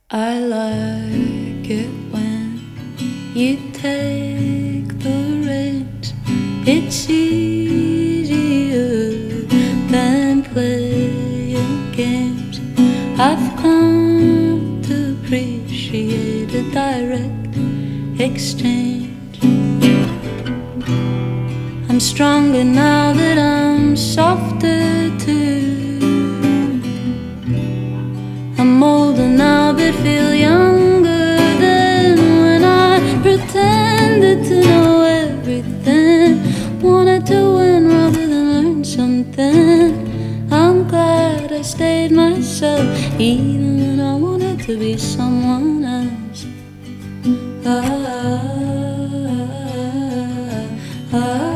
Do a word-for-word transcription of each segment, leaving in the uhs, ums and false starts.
I like it when you take the reins. It's easier than playing games. I've come to appreciate a direct exchange. I'm stronger now that I'm softer too. I'm older now but feel younger than when I pretended to know everything. Wanted to win rather than learn something. I'm glad I stayed myself even when I wanted to be someone else. Ah, ah, ah.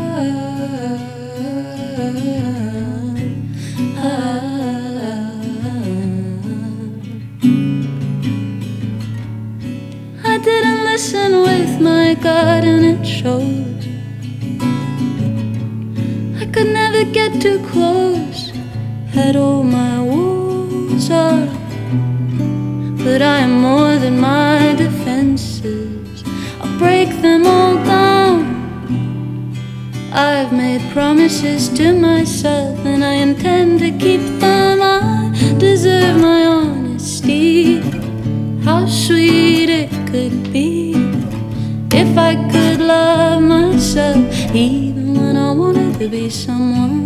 I didn't listen with my gut and it showed. I could never get too close, had all my walls up. But I am more than my defenses, I'll break them all down. I've made promises to myself and I intend to keep them. I deserve my honesty. How sweet it could be if I could love myself even when I wanted to be someone